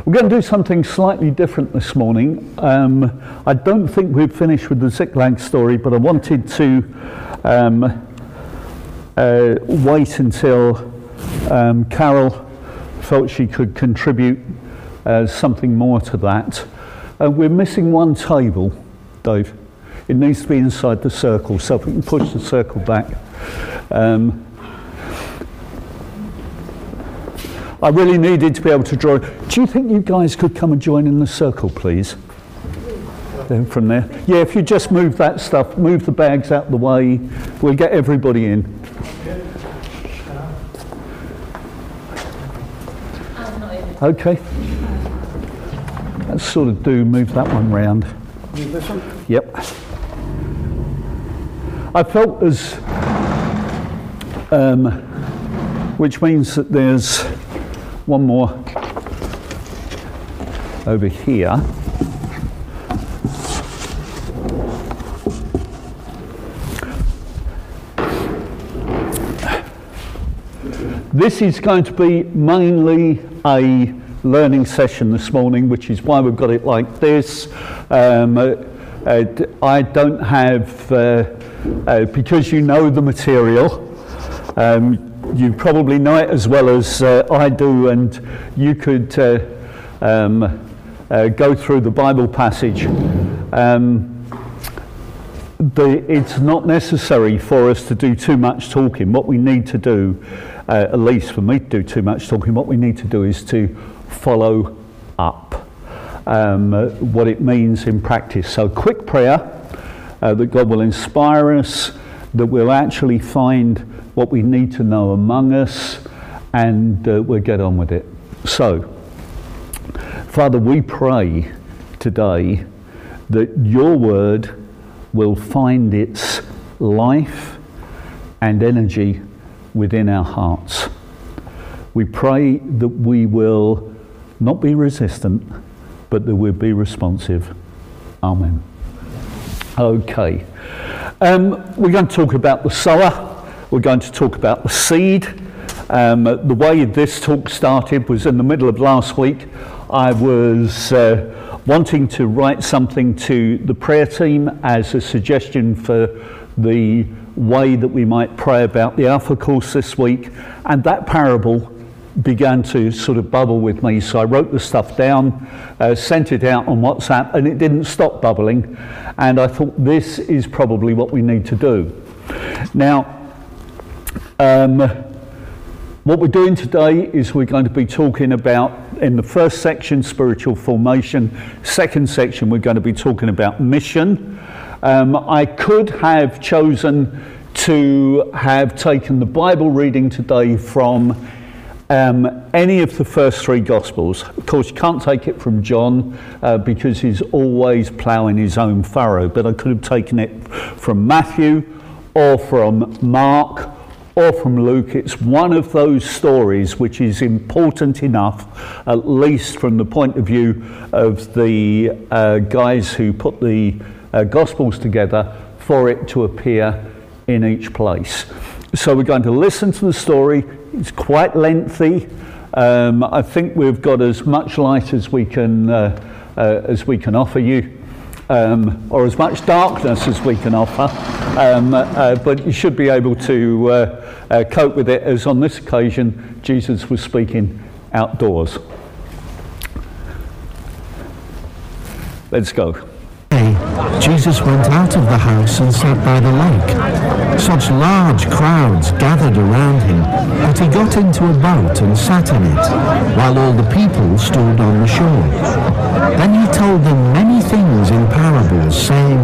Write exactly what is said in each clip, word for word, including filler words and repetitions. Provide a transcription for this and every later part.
We're going to do something slightly different this morning. Um, I don't think we've finished with the Ziklag story, but I wanted to um, uh, wait until um, Carol felt she could contribute uh, something more to that. Uh, we're missing one table, Dave. It needs to be inside the circle, so if we can push the circle back. Um, I really needed to be able to draw. Do you think you guys could come and join in the circle, please? Then from there. Yeah, if you just move that stuff, move the bags out the way, we'll get everybody in. Okay. Let's sort of do, move that one round. Move this one? Yep. I felt as, um, which means that there's one more over here. This is going to be mainly a learning session this morning, which is why we've got it like this. Um, uh, uh, I don't have, uh, uh, because you know the material, um, you probably know it as well as uh, I do, and you could uh, um, uh, go through the Bible passage. Um, the, it's not necessary for us to do too much talking. What we need to do, uh, at least for me to do too much talking, what we need to do is to follow up um, uh, what it means in practice. So quick prayer uh, that God will inspire us, that we'll actually find what we need to know among us, and uh, we'll get on with it. So, Father, we pray today that your word will find its life and energy within our hearts. We pray that we will not be resistant, but that we'll be responsive. Amen. Okay. Um, we're going to talk about the sower. We're going to talk about the seed. Um, the way this talk started was in the middle of last week. I was uh, wanting to write something to the prayer team as a suggestion for the way that we might pray about the Alpha course this week, and that parable began to sort of bubble with me, so I wrote the stuff down, uh, sent it out on WhatsApp, and it didn't stop bubbling, and I thought this is probably what we need to do. Now, um, what we're doing today is we're going to be talking about, in the first section, spiritual formation. Second section, we're going to be talking about mission. Um, I could have chosen to have taken the Bible reading today from Um, any of the first three Gospels. Of course, you can't take it from John uh, because he's always ploughing his own furrow, but I could have taken it from Matthew or from Mark or from Luke. It's one of those stories which is important enough, at least from the point of view of the uh, guys who put the uh, Gospels together, for it to appear in each place. So we're going to listen to the story. It's quite lengthy. Um, I think we've got as much light as we can uh, uh, as we can offer you, um, or as much darkness as we can offer. Um, uh, but you should be able to uh, uh, cope with it, as on this occasion Jesus was speaking outdoors. Let's go. Jesus went out of the house and sat by the lake. Such large crowds gathered around him that he got into a boat and sat in it, while all the people stood on the shore. Then he told them many things in parables, saying,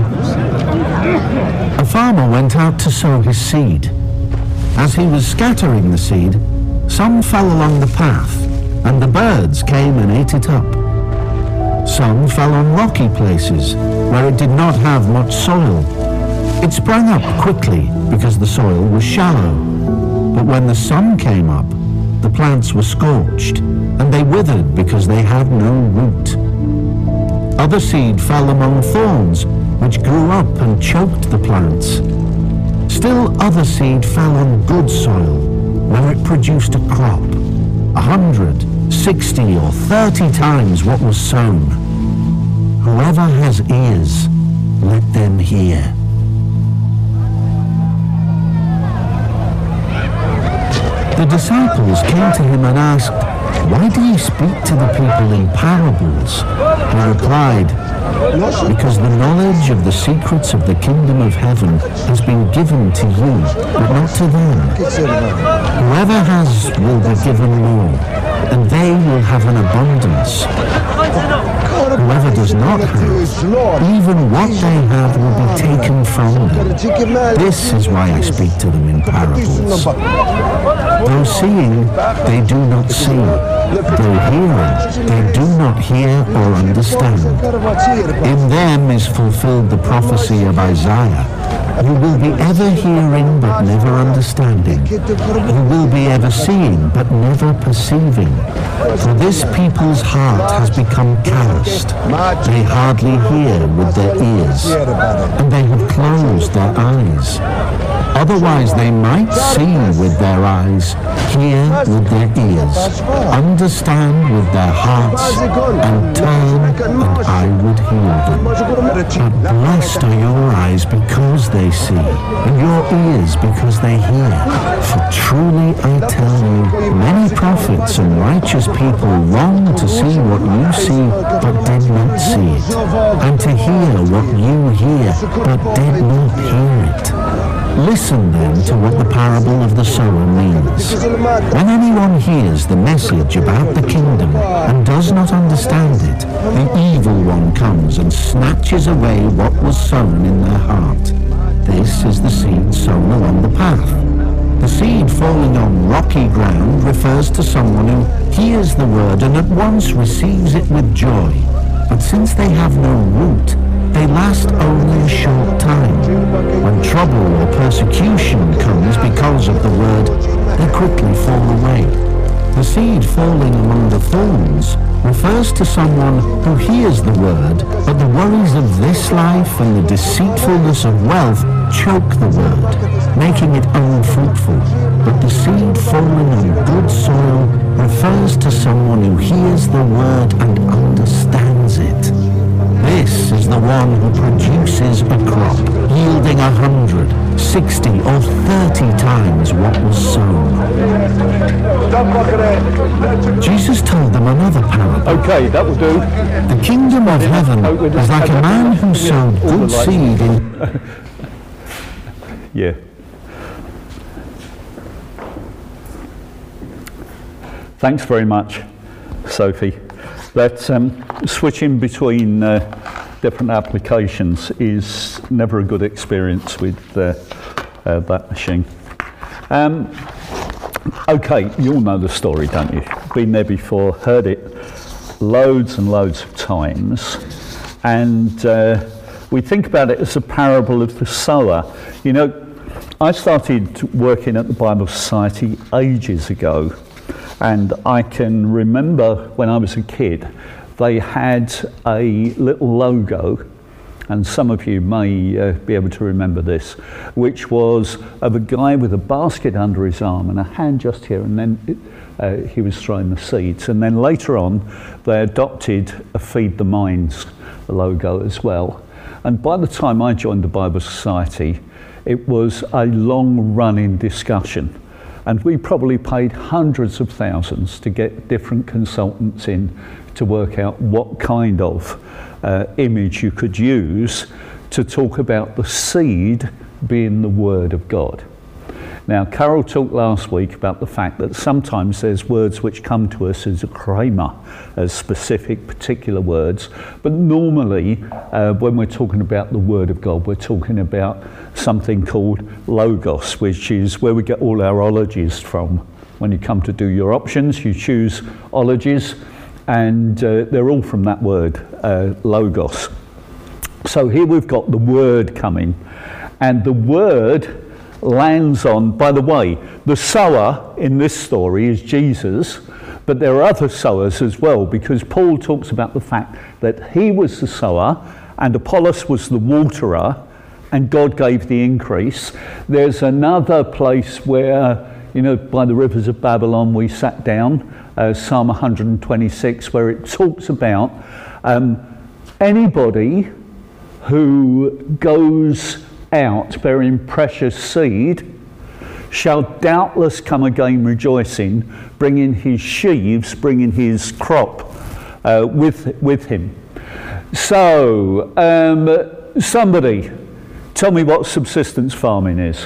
A farmer went out to sow his seed. As he was scattering the seed, some fell along the path, and the birds came and ate it up. Some fell on rocky places, where it did not have much soil. It sprang up quickly, because the soil was shallow. But when the sun came up, the plants were scorched, and they withered because they had no root. Other seed fell among thorns, which grew up and choked the plants. Still other seed fell on good soil, where it produced a crop, a hundred, sixty or thirty times what was sown. Whoever has ears, let them hear. The disciples came to him and asked, "Why do you speak to the people in parables?" He replied, "Because the knowledge of the secrets of the kingdom of heaven has been given to you, but not to them. Whoever has will be given more, and they will have an abundance. Whoever does not have, even what they have will be taken from them. This is why I speak to them in parables. Though seeing, they do not see. Though hearing, they do not hear or understand. In them is fulfilled the prophecy of Isaiah. You will be ever hearing but never understanding. You will be ever seeing but never perceiving. For this people's heart has become calloused. They hardly hear with their ears, and they have closed their eyes. Otherwise they might see with their eyes, hear with their ears, understand with their hearts, and turn, and I would heal them. But blessed are your eyes because they see, and your ears because they hear. For truly I tell you, many prophets and righteous people long to see what you see, but did not see it, and to hear what you hear, but did not hear it. Listen then to what the parable of the sower means. When anyone hears the message about the kingdom and does not understand it, the evil one comes and snatches away what was sown in their heart. This is the seed sown along the path. The seed falling on rocky ground refers to someone who hears the word and at once receives it with joy. But since they have no root, they last only a short time. When trouble or persecution comes because of the word, they quickly fall away. The seed falling among the thorns refers to someone who hears the word, but the worries of this life and the deceitfulness of wealth choke the word, making it unfruitful. But the seed falling on good soil refers to someone who hears the word and understands it. This is the one who produces a crop, yielding a hundred, sixty, or thirty times what was sown. Jesus told them another parable. Okay, that will do. The kingdom of heaven is like a man who sowed good seed in... Yeah. Thanks very much, Sophie. That um, switching between uh, different applications is never a good experience with uh, uh, that machine. Um, okay, you all know the story, don't you? Been there before, heard it loads and loads of times, and uh, we think about it as a parable of the sower. You know, I started working at the Bible Society ages ago. And I can remember when I was a kid, they had a little logo, and some of you may uh, be able to remember this, which was of a guy with a basket under his arm and a hand just here, and then uh, he was throwing the seeds. And then later on, they adopted a Feed the Minds logo as well. And by the time I joined the Bible Society, it was a long-running discussion. And we probably paid hundreds of thousands to get different consultants in to work out what kind of uh, image you could use to talk about the seed being the Word of God. Now, Carol talked last week about the fact that sometimes there's words which come to us as a kramer, as specific, particular words, but normally uh, when we're talking about the Word of God, we're talking about something called logos, which is where we get all our ologies from. When you come to do your options, you choose ologies, and uh, they're all from that word, uh, logos. So here we've got the Word coming, and the Word lands on, by the way, the sower in this story is Jesus, but there are other sowers as well, because Paul talks about the fact that he was the sower and Apollos was the waterer and God gave the increase. There's another place where you know, by the rivers of Babylon we sat down, uh, Psalm one hundred twenty-six, where it talks about um, anybody who goes out bearing precious seed shall doubtless come again rejoicing, bringing his sheaves, bringing his crop uh, with, with him. So, um, somebody, tell me what subsistence farming is.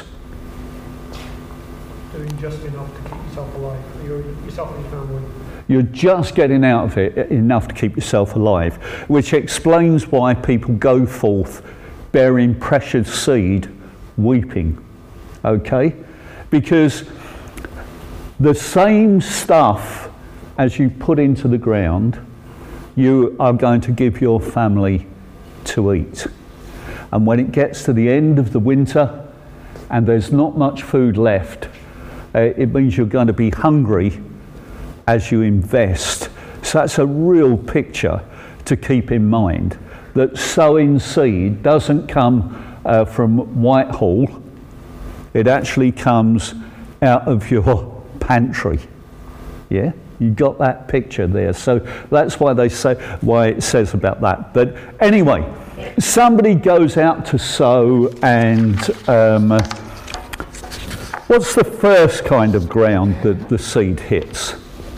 Doing just enough to keep yourself alive, your, yourself and your family. You're just getting out of it enough to keep yourself alive, which explains why people go forth bearing precious seed, weeping, okay? Because the same stuff as you put into the ground, you are going to give your family to eat. And when it gets to the end of the winter and there's not much food left, uh, it means you're going to be hungry as you invest. So that's a real picture to keep in mind, that sowing seed doesn't come uh, from Whitehall. It actually comes out of your pantry. Yeah, you got that picture there. So that's why they say, why it says about that. But anyway, somebody goes out to sow, and um, what's the first kind of ground that the seed hits?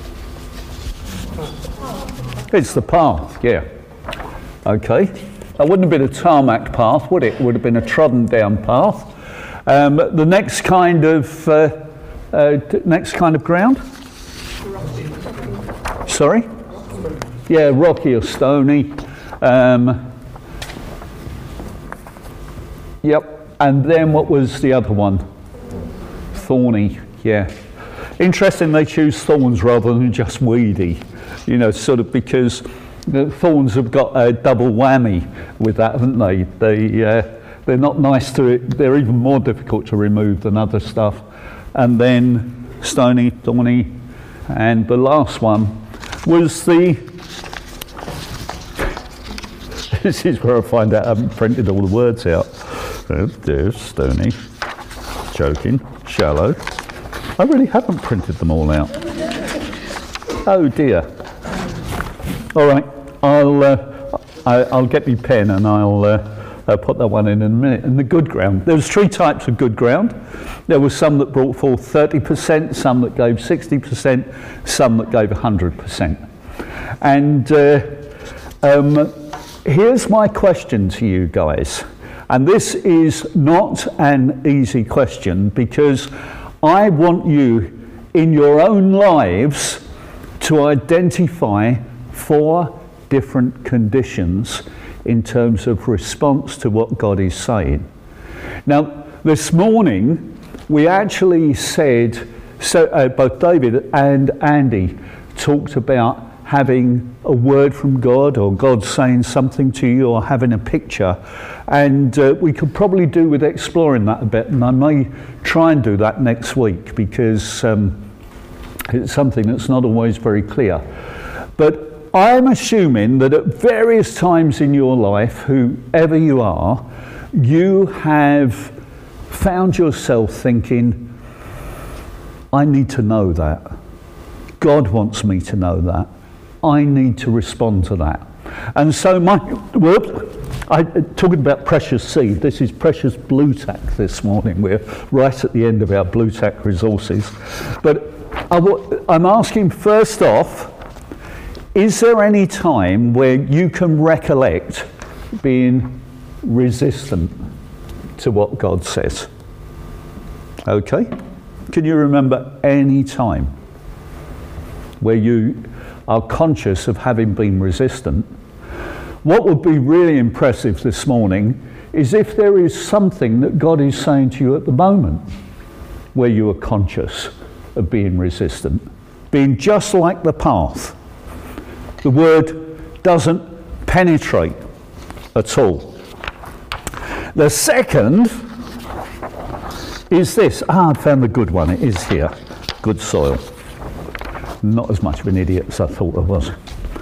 It's the path, yeah. Okay. That wouldn't have been a tarmac path, would it? It would have been a trodden down path. Um, the next kind of uh, uh, next kind of ground? Sorry? Yeah, rocky or stony. Um, yep. And then what was the other one? Thorny. Yeah. Interesting they choose thorns rather than just weedy. You know, sort of because the thorns have got a double whammy with that, haven't they? They uh, they're not nice to. They're even more difficult to remove than other stuff. And then stony, thorny, and the last one was the. This is where I find out I haven't printed all the words out. There's stony, joking, shallow. I really haven't printed them all out. Oh dear. All right, I'll uh, I, I'll get me pen and I'll uh, uh, put that one in in a minute. And the good ground. There was three types of good ground. There were some that brought forth thirty percent, some that gave sixty percent, some that gave one hundred percent. And uh, um, here's my question to you guys. And this is not an easy question, because I want you in your own lives to identify four different conditions in terms of response to what God is saying. Now, this morning, we actually said, so uh, both David and Andy talked about having a word from God, or God saying something to you, or having a picture. And uh, we could probably do with exploring that a bit, and I may try and do that next week, because um, it's something that's not always very clear. But I'm assuming that at various times in your life, whoever you are, you have found yourself thinking, I need to know that. God wants me to know that. I need to respond to that. And so my, whoops, I, talking about precious seed, this is precious Blue Tack this morning. We're right at the end of our Blue Tack resources. But I, I'm asking first off, is there any time where you can recollect being resistant to what God says? Okay? Can you remember any time where you are conscious of having been resistant? What would be really impressive this morning is if there is something that God is saying to you at the moment where you are conscious of being resistant, being just like the path. The word doesn't penetrate at all. The second is this. Ah, I found the good one. It is here. Good soil. Not as much of an idiot as I thought I was.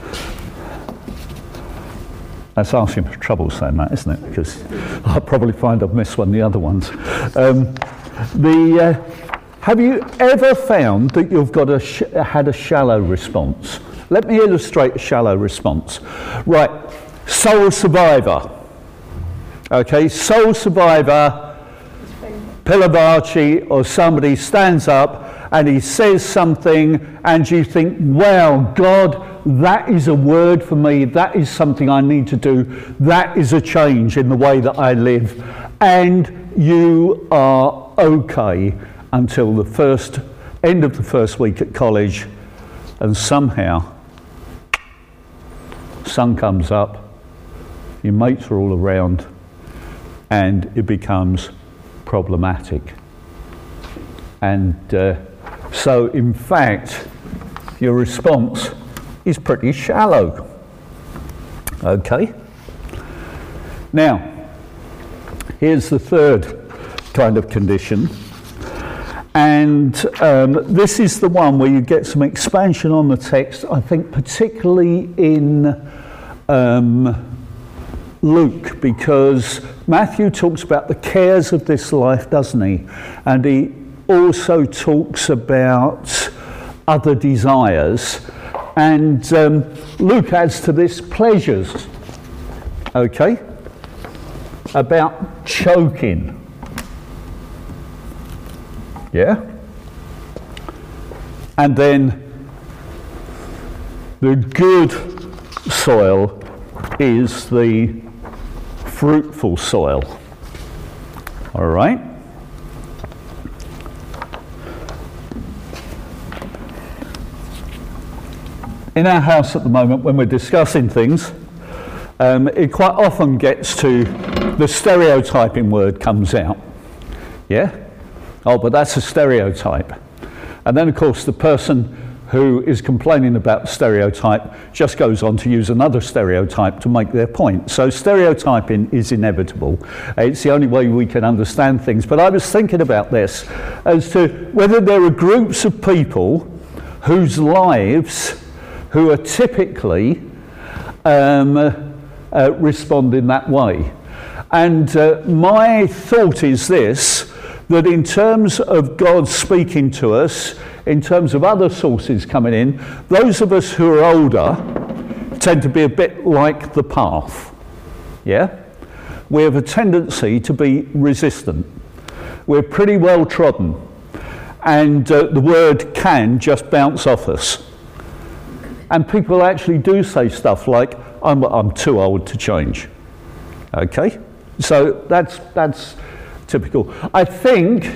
That's asking for trouble saying that, isn't it? Because I'll probably find I've missed one of the other ones. Um, the uh, Have you ever found that you've got a sh- had a shallow response? Let me illustrate a shallow response. Right, Soul Survivor. Okay, Soul Survivor, Pilavachi or somebody stands up and he says something and you think, wow, God, that is a word for me, that is something I need to do, that is a change in the way that I live. And you are okay until the first end of the first week at college, and somehow sun comes up, your mates are all around, and it becomes problematic. And uh, so in fact your response is pretty shallow. Okay, now here's the third kind of condition, and um, this is the one where you get some expansion on the text, I think particularly in um, Luke, because Matthew talks about the cares of this life, doesn't he? And he also talks about other desires. And um, Luke adds to this pleasures, okay? About choking. Yeah? And then the good soil is the fruitful soil. All right? In our house at the moment, when we're discussing things, um, it quite often gets to the stereotyping word comes out. Yeah? Oh, but that's a stereotype. And then, of course, the person who is complaining about stereotype just goes on to use another stereotype to make their point. So stereotyping is inevitable. It's the only way we can understand things. But I was thinking about this as to whether there are groups of people whose lives who are typically um, uh, respond in that way. And uh, my thought is this, that in terms of God speaking to us, in terms of other sources coming in, those of us who are older tend to be a bit like the path. Yeah? We have a tendency to be resistant. We're pretty well trodden. And uh, the word can just bounce off us. And people actually do say stuff like, I'm, I'm too old to change. Okay? So that's, that's typical. I think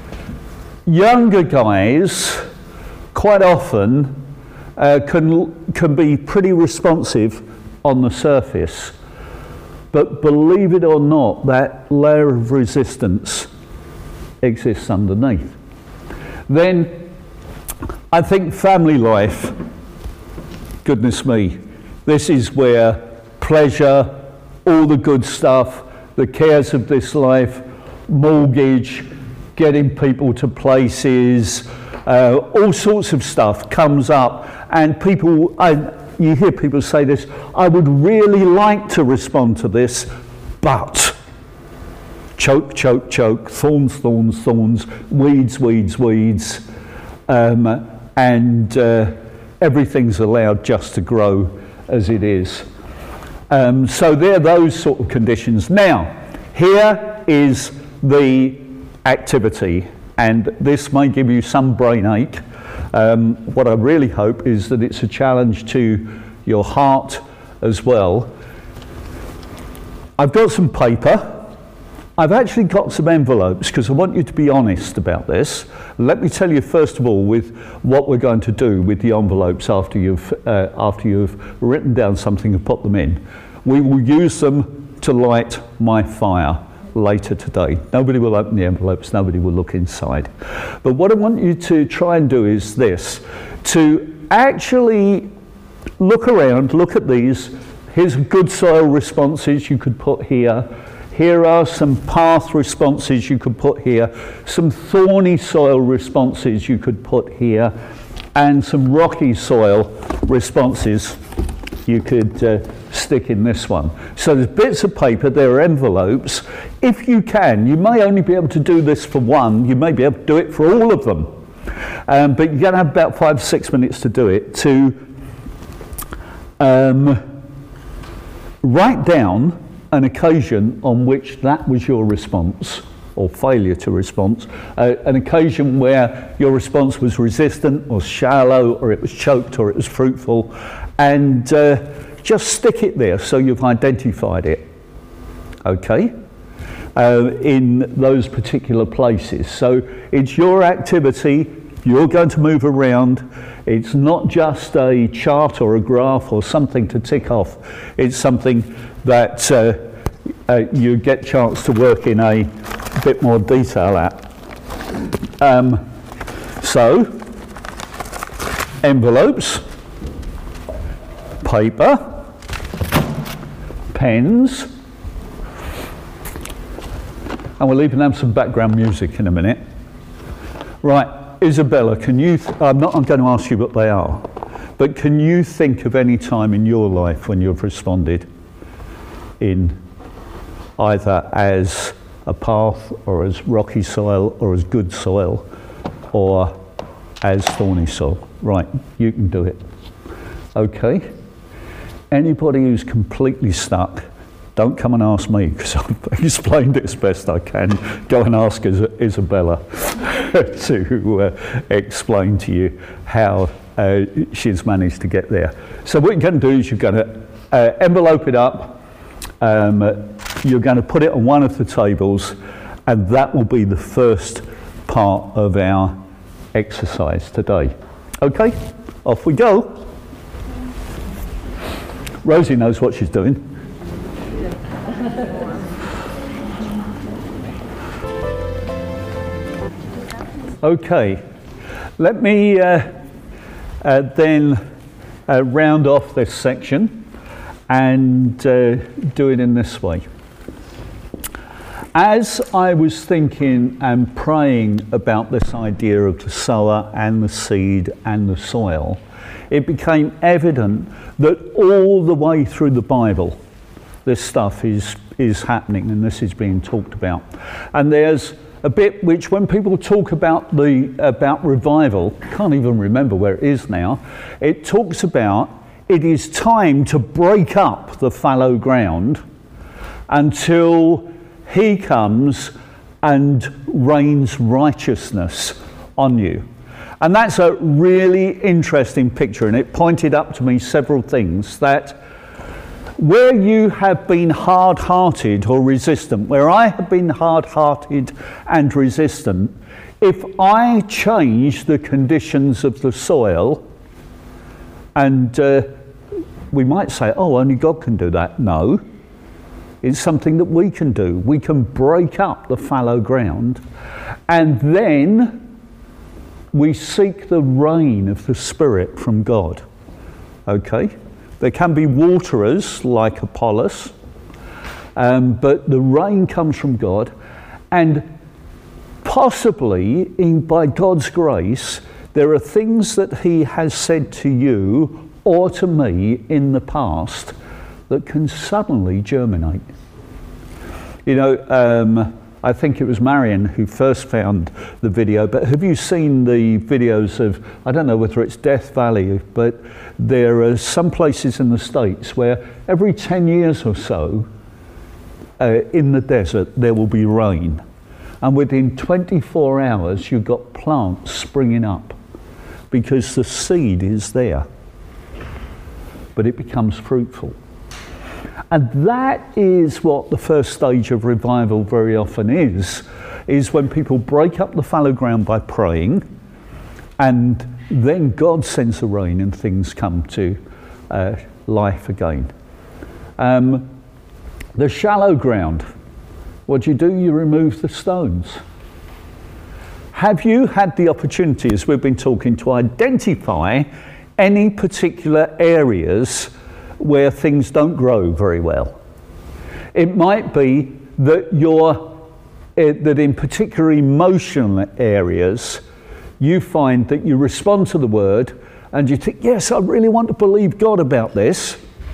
younger guys quite often uh, can, can be pretty responsive on the surface. But believe it or not, that layer of resistance exists underneath. Then I think family life, goodness me, this is where pleasure, all the good stuff, the cares of this life, mortgage, getting people to places, uh, all sorts of stuff comes up, and people, I, you hear people say this, I would really like to respond to this, but choke, choke, choke, thorns, thorns, thorns, weeds, weeds, weeds, um, and uh, everything's allowed just to grow as it is. Um, so there are those sort of conditions. Now, here is the activity, and this may give you some brain ache. Um, what I really hope is that it's a challenge to your heart as well. I've got some paper. I've actually got some envelopes because I want you to be honest about this. Let me tell you first of all with what we're going to do with the envelopes after you've, uh, after you've written down something and put them in. We will use them to light my fire later today. Nobody will open the envelopes, nobody will look inside. But what I want you to try and do is this, to actually look around, look at these. Here's good soil responses you could put here. Here are some path responses you could put here, some thorny soil responses you could put here, and some rocky soil responses you could uh, stick in this one. So there's bits of paper, there are envelopes. If you can, you may only be able to do this for one, you may be able to do it for all of them. Um, but you're going to have about five, six minutes to do it, to um, write down an occasion on which that was your response, or failure to response, uh, an occasion where your response was resistant or shallow, or it was choked, or it was fruitful, and uh, just stick it there so you've identified it, okay, uh, in those particular places. So it's your activity, you're going to move around, it's not just a chart or a graph or something to tick off, it's something that uh, uh, you get a chance to work in a bit more detail at. Um, so, envelopes, paper, pens, and we'll even have some background music in a minute. Right, Isabella, can you, th- I'm not I'm going to ask you what they are, but can you think of any time in your life when you've responded in either as a path, or as rocky soil, or as good soil, or as thorny soil? Right, you can do it. Okay. Anybody who's completely stuck, don't come and ask me, because I've explained it as best I can. Go and ask Is- Isabella to uh, explain to you how uh, she's managed to get there. So what you're going to do is you're going to uh, envelope it up. Um, you're going to put it on one of the tables, and that will be the first part of our exercise today. Okay, off we go. Rosie knows what she's doing. Okay, let me uh, uh, then uh, round off this section and uh, do it in this way. As I was thinking and praying about this idea of the sower and the seed and the soil, it became evident that all the way through the Bible, this stuff is, is happening, and this is being talked about. And there's a bit which, when people talk about the about revival, can't even remember where it is now, it talks about it is time to break up the fallow ground until he comes and rains righteousness on you. And that's a really interesting picture, and it pointed up to me several things. That where you have been hard-hearted or resistant, where I have been hard-hearted and resistant, if I change the conditions of the soil, and uh, we might say, oh, only God can do that. No, it's something that we can do. We can break up the fallow ground, and then we seek the rain of the Spirit from God. Okay? There can be waterers like Apollos, um, but the rain comes from God, and possibly, in, by God's grace, there are things that he has said to you or to me in the past that can suddenly germinate. You know, um, I think it was Marion who first found the video, but have you seen the videos of, I don't know whether it's Death Valley, but there are some places in the States where every ten years or so, uh, in the desert, there will be rain. And within twenty-four hours, you've got plants springing up because the seed is there, but it becomes fruitful. And that is what the first stage of revival very often is, is when people break up the fallow ground by praying, and then God sends the rain and things come to uh, life again. Um, the shallow ground, what do you do? You remove the stones. Have you had the opportunity, as we've been talking, to identify any particular areas where things don't grow very well? It might be that you're, uh, that in particular emotional areas, you find that you respond to the word and you think, yes, I really want to believe God about this,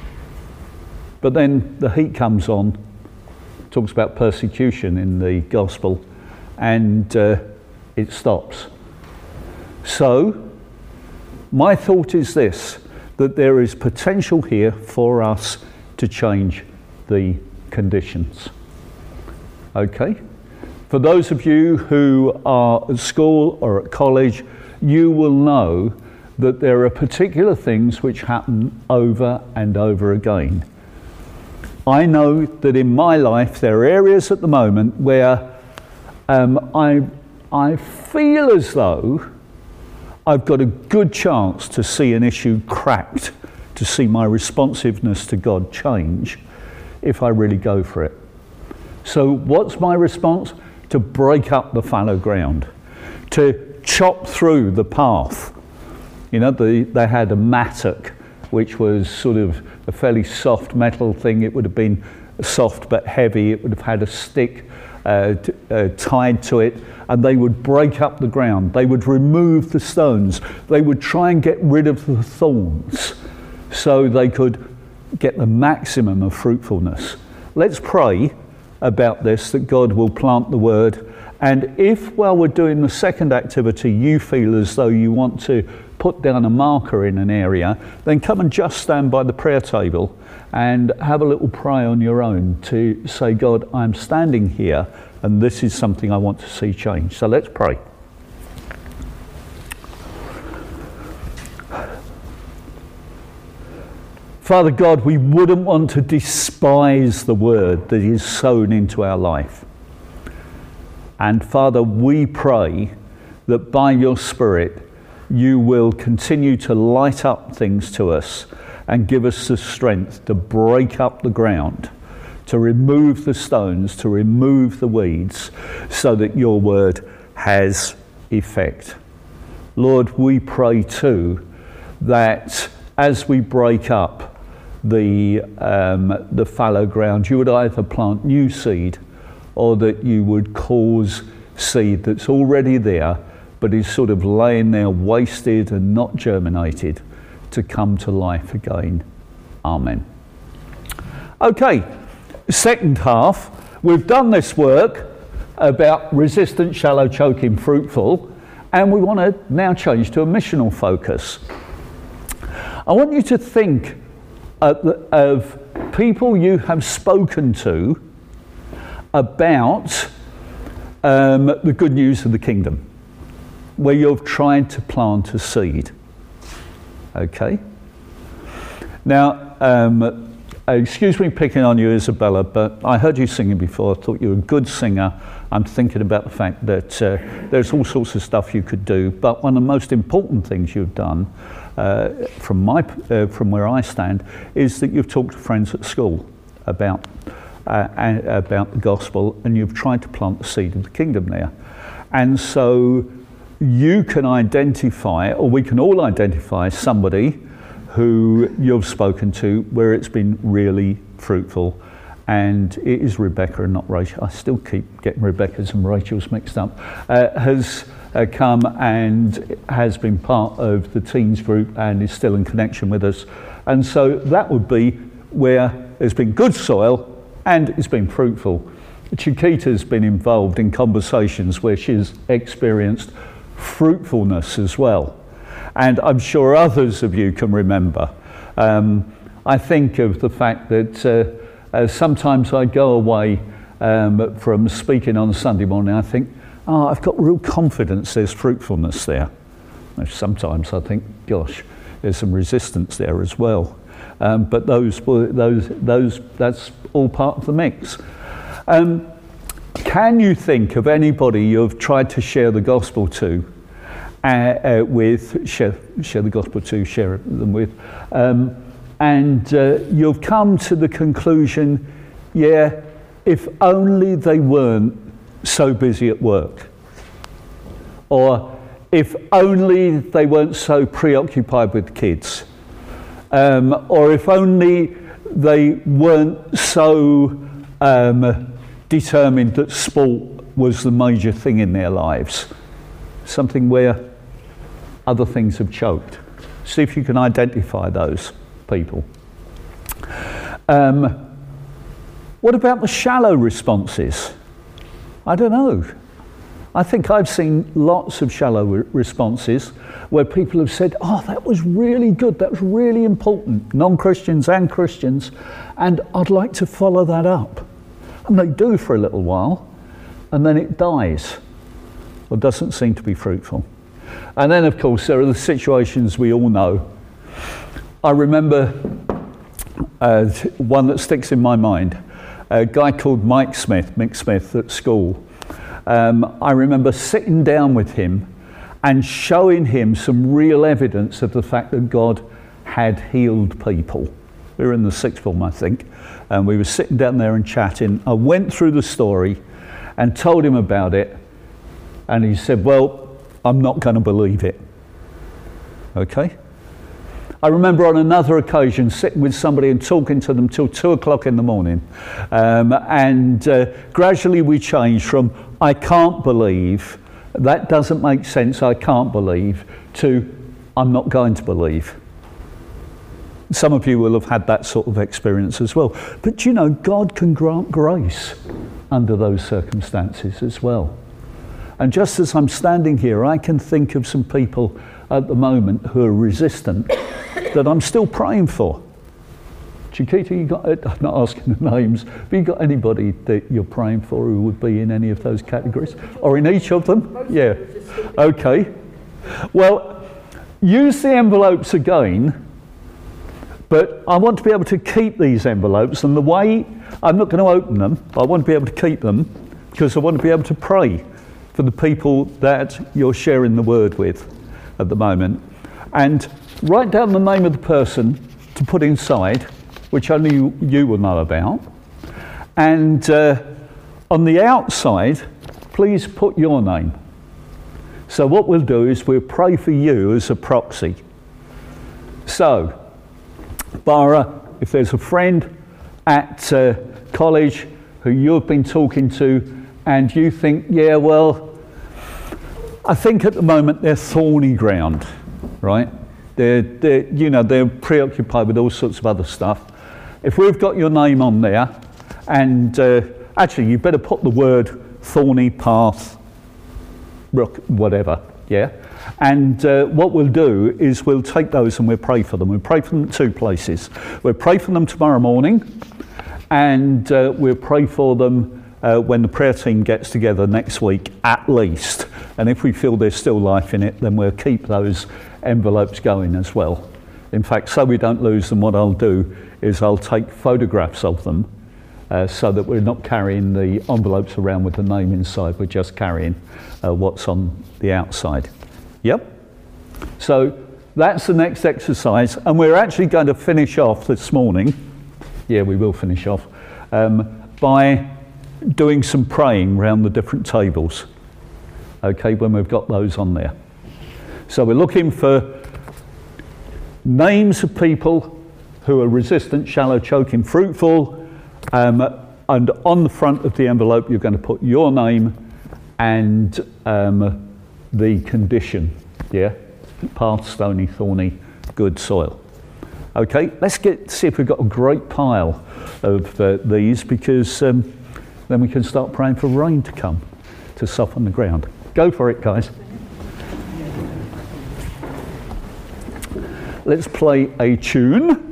But then the heat comes on, talks about persecution in the gospel, and uh, it stops. So, my thought is this, that there is potential here for us to change the conditions. Okay? For those of you who are at school or at college, you will know that there are particular things which happen over and over again. I know that in my life there are areas at the moment where um, I, I feel as though I've got a good chance to see an issue cracked, to see my responsiveness to God change if I really go for it. So what's my response? To break up the fallow ground, to chop through the path. You know, the, they had a mattock, which was sort of a fairly soft metal thing. It would have been soft but heavy. It would have had a stick uh, t- uh, tied to it, and they would break up the ground. They would remove the stones. They would try and get rid of the thorns so they could get the maximum of fruitfulness. Let's pray about this, that God will plant the word. And if, while we're doing the second activity, you feel as though you want to put down a marker in an area, then come and just stand by the prayer table and have a little pray on your own to say, God, I'm standing here and this is something I want to see change. So let's pray. Father God, we wouldn't want to despise the word that is sown into our life. And Father, we pray that by your Spirit, you will continue to light up things to us and give us the strength to break up the ground, to remove the stones, to remove the weeds, so that your word has effect. Lord, we pray too that as we break up the um, the fallow ground, you would either plant new seed or that you would cause seed that's already there but is sort of laying there wasted and not germinated to come to life again. Amen. Okay, second half. We've done this work about resistant, shallow, choking, fruitful, and we want to now change to a missional focus. I want you to think of people you have spoken to about um, the good news of the kingdom, where you've tried to plant a seed. Okay? Now, um, excuse me picking on you, Isabella, but I heard you singing before. I thought you were a good singer. I'm thinking about the fact that uh, there's all sorts of stuff you could do, but one of the most important things you've done Uh, from my uh, from where I stand is that you've talked to friends at school about uh, and, about the gospel, and you've tried to plant the seed of the kingdom there. And so you can identify, or we can all identify, somebody who you've spoken to where it's been really fruitful, and it is Rebecca and not Rachel. I still keep getting Rebecca's and Rachel's mixed up. Uh, has Uh, come and has been part of the teens group and is still in connection with us. And so that would be where there's been good soil and it's been fruitful. Chiquita's been involved in conversations where she's experienced fruitfulness as well. And I'm sure others of you can remember. Um, I think of the fact that uh, uh, sometimes I go away um, from speaking on a Sunday morning, I think, oh, I've got real confidence there's fruitfulness there. Sometimes I think, gosh, there's some resistance there as well. Um, but those, those, those, that's all part of the mix. Um, can you think of anybody you've tried to share the gospel to, uh, uh, with, share, share the gospel to, share them with, um, and uh, you've come to the conclusion, yeah, if only they weren't so busy at work, or if only they weren't so preoccupied with kids, um, or if only they weren't so um, determined that sport was the major thing in their lives, something where other things have choked. See if you can identify those people. Um, what about the shallow responses? I don't know. I think I've seen lots of shallow re- responses where people have said, oh, that was really good, that was really important, non-Christians and Christians, and I'd like to follow that up. And they do for a little while, and then it dies, or doesn't seem to be fruitful. And then, of course, there are the situations we all know. I remember uh, one that sticks in my mind, a guy called Mike Smith, Mick Smith at school. Um, I remember sitting down with him and showing him some real evidence of the fact that God had healed people. We were in the sixth form, I think, and we were sitting down there and chatting. I went through the story and told him about it, and he said, well, I'm not going to believe it. Okay? I remember on another occasion sitting with somebody and talking to them till two o'clock in the morning, um, and uh, gradually we changed from I can't believe, that doesn't make sense, I can't believe, to I'm not going to believe. Some of you will have had that sort of experience as well. But you know, God can grant grace under those circumstances as well. And just as I'm standing here, I can think of some people at the moment who are resistant that I'm still praying for. Chiquita, you got, I'm not asking the names, but you got anybody that you're praying for who would be in any of those categories? Or in each of them? Yeah. Okay. Well, use the envelopes again, but I want to be able to keep these envelopes, and the way, I'm not going to open them, but I want to be able to keep them because I want to be able to pray for the people that you're sharing the word with at the moment. And write down the name of the person to put inside, which only you, you will know about. And uh, on the outside, please put your name. So what we'll do is we'll pray for you as a proxy. So, Bara, if there's a friend at uh, college who you've been talking to and you think, yeah, well, I think at the moment they're thorny ground, right? They're, they're, you know, they're preoccupied with all sorts of other stuff. If we've got your name on there, and uh, actually you better put the word thorny path, rock, whatever, yeah? And uh, what we'll do is we'll take those and we'll pray for them. We'll pray for them in two places. We'll pray for them tomorrow morning, and uh, we'll pray for them uh, when the prayer team gets together next week, at least. And if we feel there's still life in it, then we'll keep those envelopes going as well. In fact, so we don't lose them, what I'll do is I'll take photographs of them uh, so that we're not carrying the envelopes around with the name inside, we're just carrying uh, what's on the outside. Yep. So that's the next exercise, and we're actually going to finish off this morning, yeah, we will finish off, um, by doing some praying around the different tables, okay, when we've got those on there. So we're looking for names of people who are resistant, shallow, choking, fruitful, um, and on the front of the envelope you're going to put your name and um, the condition, yeah? Path, stony, thorny, good soil. Okay, let's get see if we've got a great pile of uh, these, because um, then we can start praying for rain to come to soften the ground. Go for it, guys. Let's play a tune.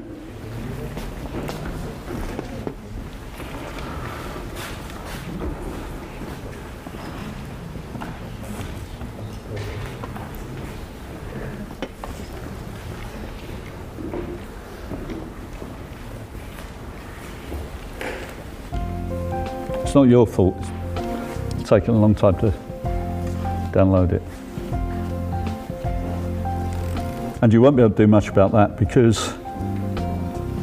It's not your fault. It's taken a long time to download it. And you won't be able to do much about that because